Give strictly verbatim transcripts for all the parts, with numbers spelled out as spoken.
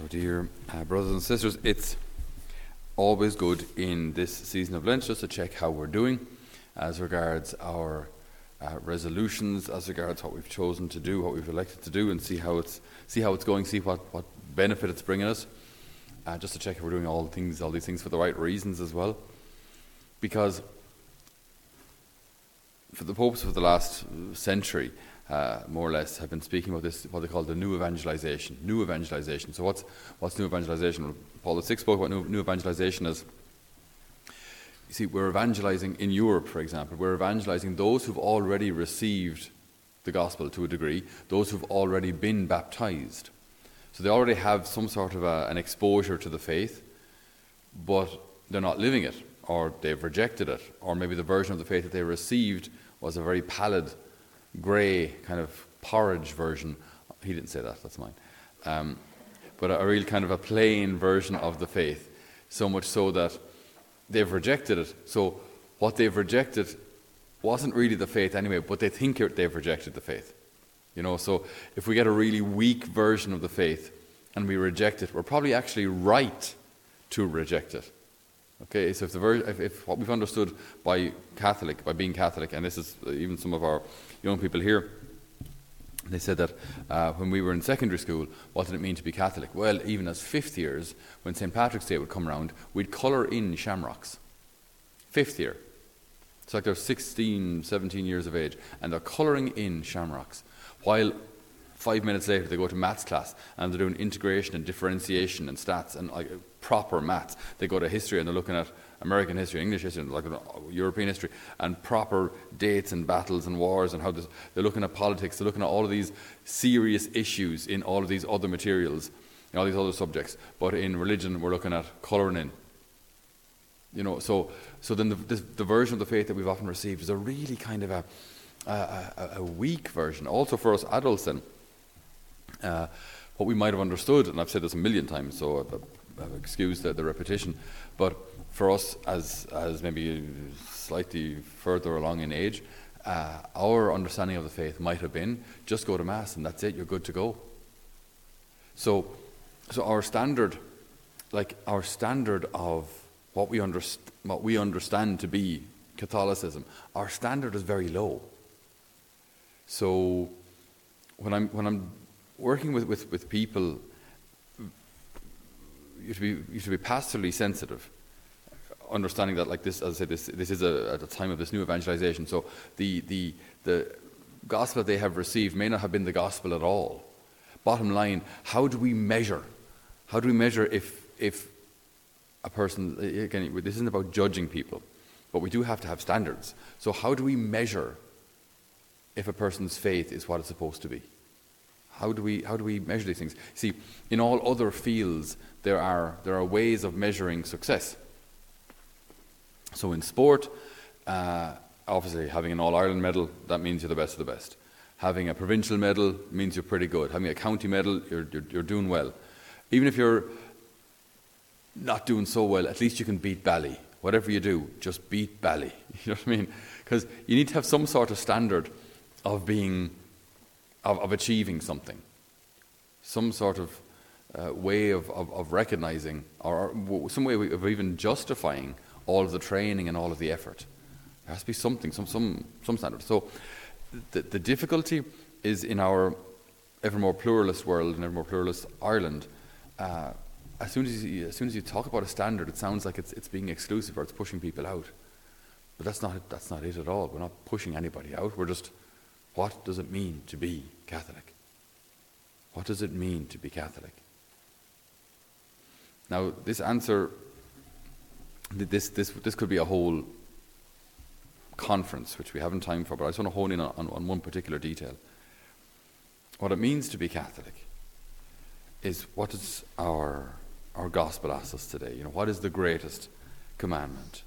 So dear uh, brothers and sisters, it's always good in this season of Lent just to check how we're doing as regards our uh, resolutions, as regards what we've chosen to do, what we've elected to do, and see how it's see how it's going, see what, what benefit it's bringing us. Uh, just to check if we're doing all things, all these things for the right reasons as well. Because for the popes of the last century, Uh, more or less, have been speaking about this, what they call the new evangelization. New evangelization. So what's what's new evangelization? Well, Paul the Sixth spoke about new, new evangelization as, you see, we're evangelizing in Europe, for example. We're evangelizing those who've already received the gospel to a degree, those who've already been baptized. So they already have some sort of a, an exposure to the faith, but they're not living it, or they've rejected it, or maybe the version of the faith that they received was a very pallid, grey kind of porridge version. He didn't say that, that's mine. Um, but a, a real kind of a plain version of the faith, so much so that they've rejected it. So what they've rejected wasn't really the faith anyway, but they think they've rejected the faith. You know, so if we get a really weak version of the faith and we reject it, we're probably actually right to reject it. Okay, so if, the ver- if, if what we've understood by Catholic, by being Catholic, and this is even some of our young people here, they said that uh, when we were in secondary school, what did it mean to be Catholic? Well, even as fifth years, when Saint Patrick's Day would come around, we'd colour in shamrocks. Fifth year. It's like they're sixteen, seventeen years of age, and they're colouring in shamrocks. While five minutes later they go to maths class, and they're doing integration and differentiation and stats and like proper maths. They go to history and they're looking at American history, English history, like European history, and proper dates and battles and wars and how this, they're looking at politics. They're looking at all of these serious issues in all of these other materials, in all these other subjects. But in religion, we're looking at colouring in. You know, so so then the, the, the version of the faith that we've often received is a really kind of a a, a, a weak version. Also for us adults, then, uh, what we might have understood, and I've said this a million times, so I've, I've excused the, the repetition, but for us, as as maybe slightly further along in age, uh, our understanding of the faith might have been, just go to Mass and that's it, you're good to go. So, so our standard, like our standard of what we, underst- what we understand to be Catholicism, our standard is very low. So, when I'm when I'm working with, with, with people, you should be you should be pastorally sensitive. Understanding that, like this, as I said, this this is a, at a time of this new evangelization. So the the the gospel that they have received may not have been the gospel at all. Bottom line, how do we measure? How do we measure if if a person, again, this isn't about judging people, but we do have to have standards. So how do we measure if a person's faith is what it's supposed to be? How do we how do we measure these things? See, in all other fields, there are there are ways of measuring success. So in sport, uh, obviously having an All-Ireland medal, that means you're the best of the best. Having a provincial medal means you're pretty good. Having a county medal, you're, you're, you're doing well. Even if you're not doing so well, at least you can beat Bally. Whatever you do, just beat Bally. You know what I mean? Because you need to have some sort of standard of being, of, of achieving something. Some sort of uh, way of, of, of recognizing, or, or some way of even justifying all of the training and all of the effort. There has to be something, some some some standard. So the the difficulty is in our ever more pluralist world and ever more pluralist Ireland. Uh, as soon as you, as soon as you talk about a standard, it sounds like it's it's being exclusive or it's pushing people out. But that's not that's not it at all. We're not pushing anybody out. We're just, what does it mean to be Catholic? What does it mean to be Catholic? Now, this answer. This this this could be a whole conference, which we haven't time for, but I just want to hone in on, on one particular detail. What it means to be Catholic is, what does our our gospel ask us today? You know, what is the greatest commandment?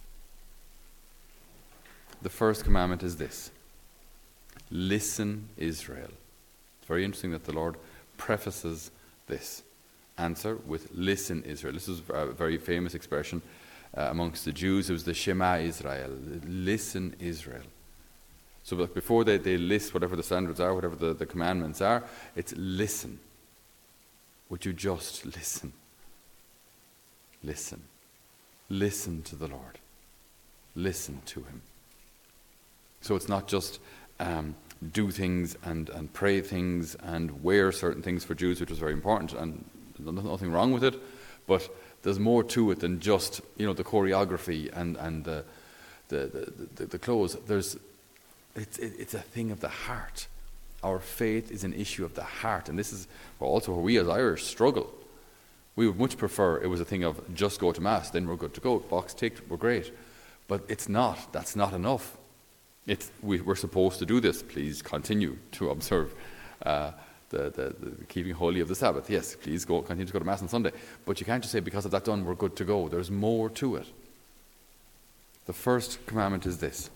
The first commandment is this: listen, Israel. It's very interesting that the Lord prefaces this answer with "listen, Israel." This is a very famous expression. Uh, amongst the Jews, it was the Shema Israel, listen Israel. So like before they, they list whatever the standards are, whatever the, the commandments are, it's listen. would you just listen? Listen. Listen to the Lord. Listen to him. So it's not just um, do things and, and pray things and wear certain things for Jews, which was very important, and there's nothing wrong with it, but there's more to it than just, you know, the choreography and, and the, the, the, the clothes. There's, it's, it's a thing of the heart. Our faith is an issue of the heart, and this is also where we as Irish struggle. We would much prefer it was a thing of just go to Mass, then we're good to go. Box ticked, we're great. But it's not. That's not enough. It's, we, we're supposed to do this. Please continue to observe uh, the, the, the keeping holy of the Sabbath. Yes, please go continue to go to Mass on Sunday. But you can't just say because of that done, we're good to go. There's more to it. The first commandment is this.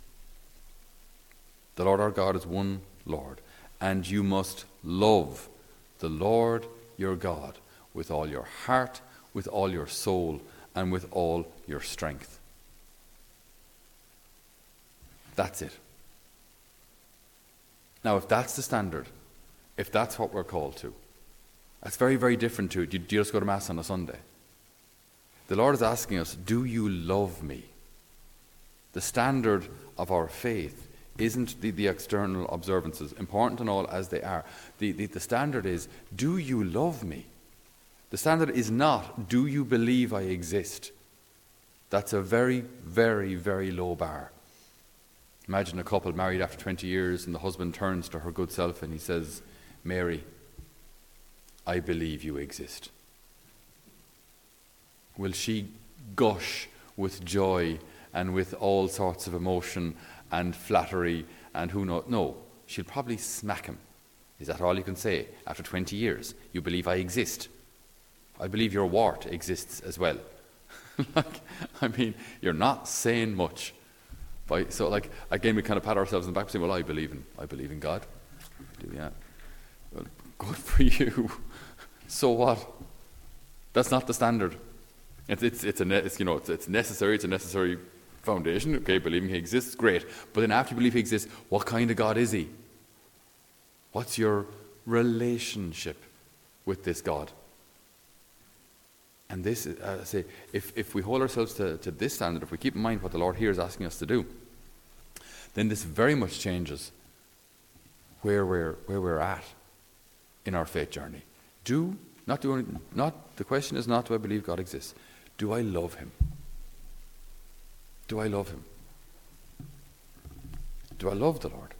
The Lord our God is one Lord, and you must love the Lord your God with all your heart, with all your soul, and with all your strength. That's it. Now, if that's the standard, if that's what we're called to, that's very, very different to, do you just go to Mass on a Sunday? The Lord is asking us, do you love me? The standard of our faith isn't the, the external observances, important and all as they are. The, the, the standard is, do you love me? The standard is not, do you believe I exist? That's a very, very, very low bar. Imagine a couple married after twenty years and the husband turns to her good self and he says, Mary, I believe you exist. Will she gush with joy and with all sorts of emotion and flattery and who knows? No, she'll probably smack him. Is that all you can say after twenty years? You believe I exist. I believe your wart exists as well. Like, I mean, you're not saying much. By, so, like, again, we kind of pat ourselves on the back and say, well, I believe in, I believe in God. Do yeah. Well, good for you. So what? That's not the standard. It's, it's, it's, a ne- it's you know, it's, it's necessary. It's a necessary foundation. Okay, believing he exists, great. But then after you believe he exists, what kind of God is he? What's your relationship with this God? And this, uh, say, if, if we hold ourselves to, to this standard, if we keep in mind what the Lord here is asking us to do, then this very much changes where we're where we're at in our faith journey. Do not do any, not the question is not do I believe God exists? Do I love him? Do I love him? Do I love the Lord?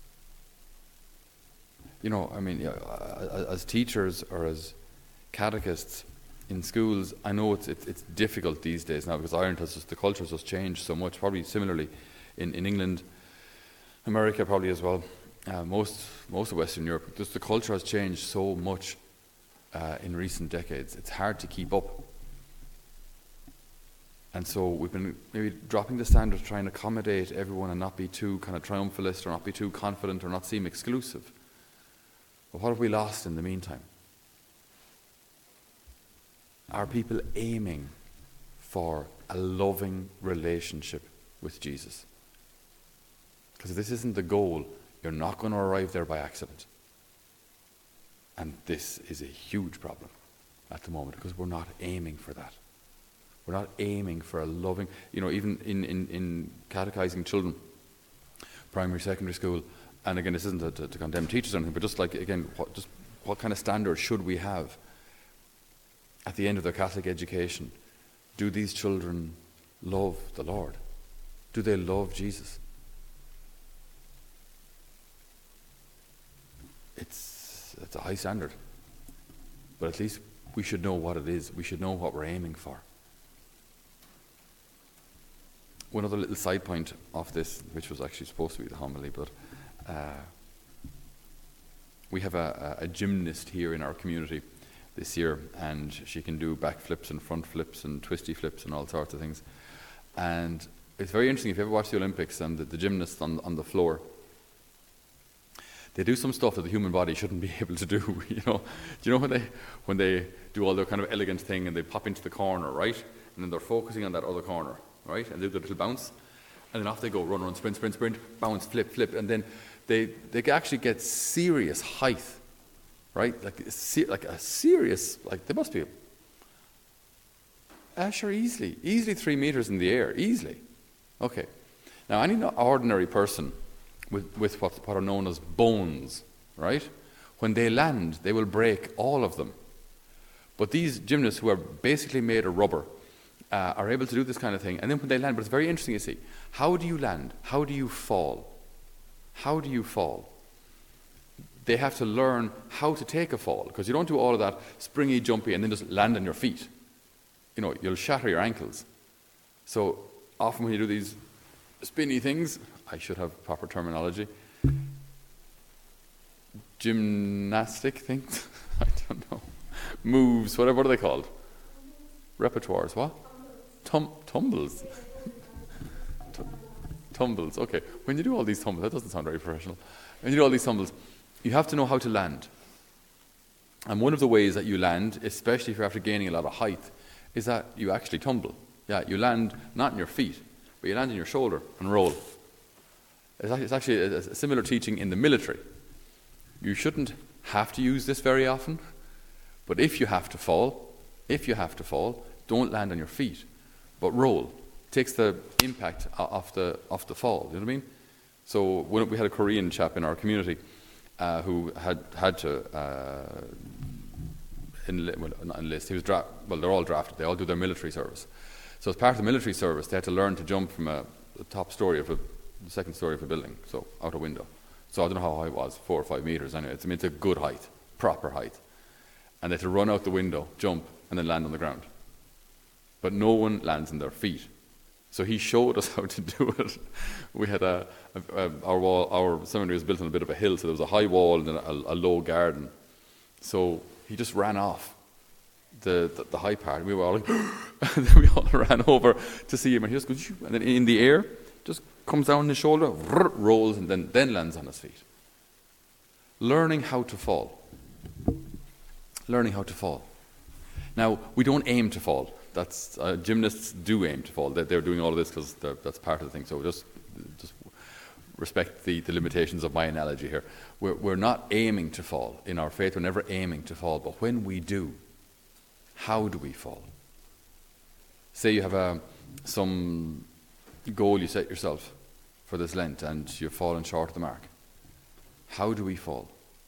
You know, I mean, as teachers or as catechists in schools, I know it's, it's it's difficult these days now because Ireland has just, the culture has just changed so much. Probably similarly in, in England, America probably as well. Uh, most most of Western Europe, just the culture has changed so much uh, in recent decades. It's hard to keep up, and so we've been maybe dropping the standard, trying to accommodate everyone and not be too kind of triumphalist or not be too confident or not seem exclusive. But what have we lost in the meantime? Are people aiming for a loving relationship with Jesus? Because if this isn't the goal, you're not going to arrive there by accident. And this is a huge problem at the moment because we're not aiming for that. We're not aiming for a loving, you know, even in, in, in catechizing children, primary, secondary school, and again, this isn't to, to, to condemn teachers or anything, but just like, again, what, just what kind of standards should we have at the end of their Catholic education? Do these children love the Lord? Do they love Jesus? It's, it's a high standard. But at least we should know what it is. We should know what we're aiming for. One other little side point of this, which was actually supposed to be the homily, but uh, we have a, a, a gymnast here in our community this year, and she can do back flips and front flips and twisty flips and all sorts of things. And it's very interesting, if you ever watch the Olympics and the, the gymnasts on, on the floor, they do some stuff that the human body shouldn't be able to do. You know, do you know when they when they do all their kind of elegant thing and they pop into the corner, right? And then they're focusing on that other corner, right? And they do the little bounce, and then off they go, run, run, sprint, sprint, sprint, bounce, flip, flip, and then they they actually get serious height right? Like, a se- like a serious, like there must be, a, ah, sure, easily, easily three meters in the air, easily. Okay. Now, any ordinary person with, with what, what are known as bones, right? When they land, they will break all of them. But these gymnasts who are basically made of rubber uh, are able to do this kind of thing. And then when they land, but it's very interesting, you see, how do you land? How do you fall? How do you fall? They have to learn how to take a fall, because you don't do all of that springy, jumpy, and then just land on your feet. You know, you'll shatter your ankles. So often when you do these spinny things, I should have proper terminology, gymnastic things, I don't know, moves, whatever, what are they called? Repertoires, what? Tum- tumbles. T- tumbles, okay. When you do all these tumbles, that doesn't sound very professional. When you do all these tumbles, you have to know how to land. And one of the ways that you land, especially if you're after gaining a lot of height, is that you actually tumble. Yeah, you land not on your feet, but you land on your shoulder and roll. It's actually a similar teaching in the military. You shouldn't have to use this very often, but if you have to fall, if you have to fall, don't land on your feet, but roll. It takes the impact off the off the fall. You know what I mean? So when we had a Korean chap in our community uh, who had had to uh, enlist. Well, not enlist. He was dra- well. They're all drafted. They all do their military service. So as part of the military service, they had to learn to jump from a, the top story of a, the second story of a building, so out a window. So I don't know how high it was, four or five meters. Anyway, it's, I mean, it's a good height, proper height. And they had to run out the window, jump, and then land on the ground. But no one lands on their feet. So he showed us how to do it. We had a, a, a our wall, our seminary was built on a bit of a hill, so there was a high wall and a, a low garden. So he just ran off the the, the high part. We were all like, and then we all ran over to see him, and he just goes, and then in the air, just comes down his shoulder, rolls, and then, then lands on his feet. Learning how to fall. Learning how to fall. Now, we don't aim to fall. That's uh, gymnasts do aim to fall. They're, they're doing all of this because that's part of the thing. So just, just respect the, the limitations of my analogy here. We're, we're not aiming to fall. In our faith, we're never aiming to fall. But when we do, how do we fall? Say you have a, some goal you set yourself for this Lent and you've fallen short of the mark. How do we fall?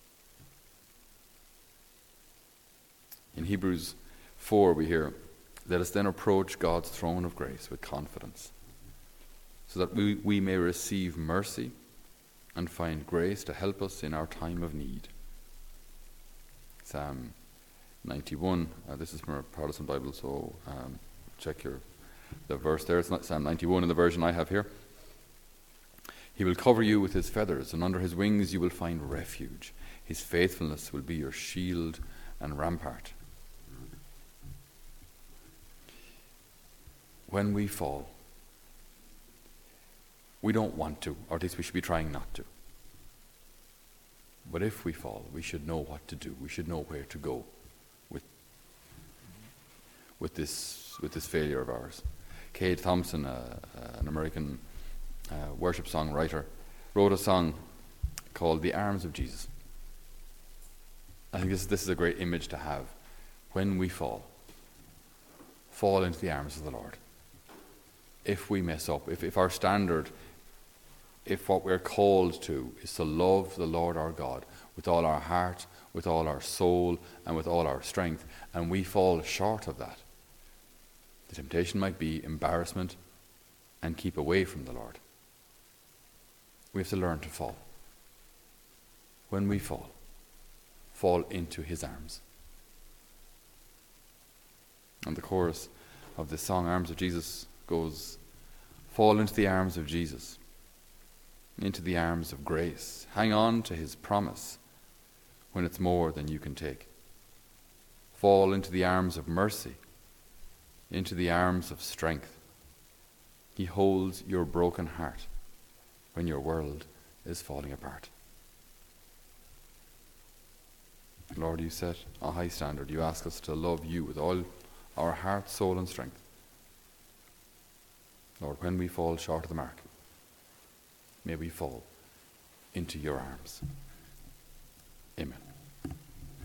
In Hebrews four we hear, let us then approach God's throne of grace with confidence, so that we, we may receive mercy and find grace to help us in our time of need. Psalm ninety-one, uh, this is from a Protestant Bible, so um, check your the verse there. It's not Psalm ninety-one in the version I have here. He will cover you with his feathers, and under his wings you will find refuge. His faithfulness will be your shield and rampart. When we fall, we don't want to, or at least we should be trying not to. But if we fall, we should know what to do. We should know where to go with with this with this failure of ours. Cade Thompson, uh, uh, an American uh, worship songwriter, wrote a song called "The Arms of Jesus." I think this this is a great image to have. When we fall, fall into the arms of the Lord. If we mess up, if, if our standard, if what we're called to is to love the Lord our God with all our heart, with all our soul, and with all our strength, and we fall short of that, the temptation might be embarrassment and keep away from the Lord. We have to learn to fall. When we fall, fall into his arms. And the chorus of this song, Arms of Jesus, goes, fall into the arms of Jesus, into the arms of grace. Hang on to his promise when it's more than you can take. Fall into the arms of mercy, into the arms of strength. He holds your broken heart when your world is falling apart. Lord, you set a high standard. You ask us to love you with all our heart, soul, and strength. Lord, when we fall short of the mark, may we fall into your arms. Amen.